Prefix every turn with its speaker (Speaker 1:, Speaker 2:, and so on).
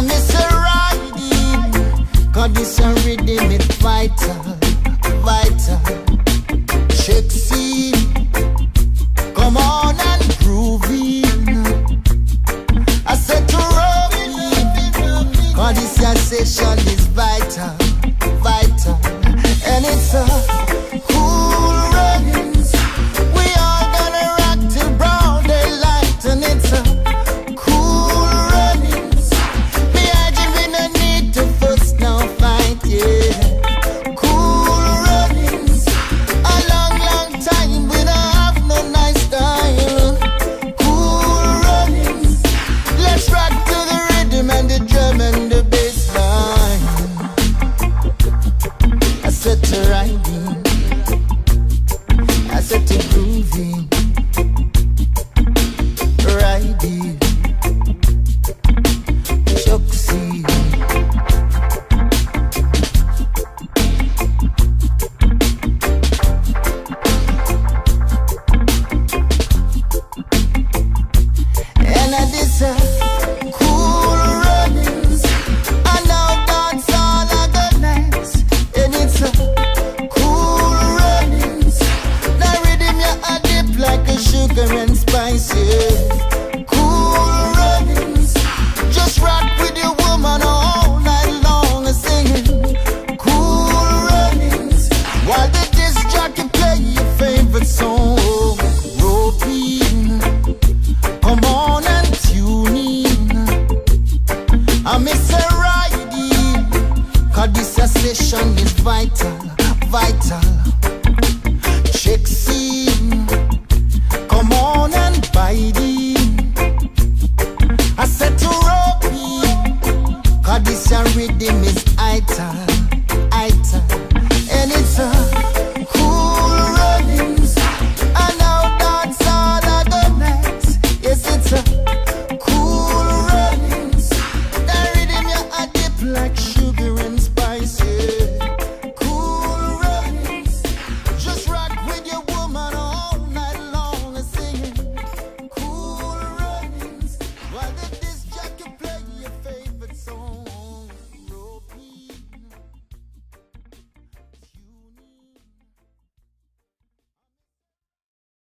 Speaker 1: miss a riding, cause this a rhythm is vital, vital. Check C, come on and groove in. I said to Robin, cause this a session is vital, vital. And it's a cool runnings. We all gonna rock till broad daylight. And it's a cool runnings. Behind you we no need to fuss, no fight, yeah. Cool runnings. A long, long time we don't have no nice time. Cool runnings. Let's rock to the rhythm and the drum and the bass line. I said to riding, I said to grooving, riding, Chucksy. And I did say cool runnings. I know that's all I got nights. And it's a cool runnings. Now rhythm you a dip like a sugar and spice, yeah. Cool runnings. Just rock with your woman all night long and singing cool runnings. While the disc jockey play your favorite song, roping. Come on and tune in. I miss a riding, cause this a session is vital, vital. Check scene, come on and bite in. I said to Robbie, cause this a rhythm is ital, ital. And it's a cool runnings. I know that's all I got next. Yes, it's a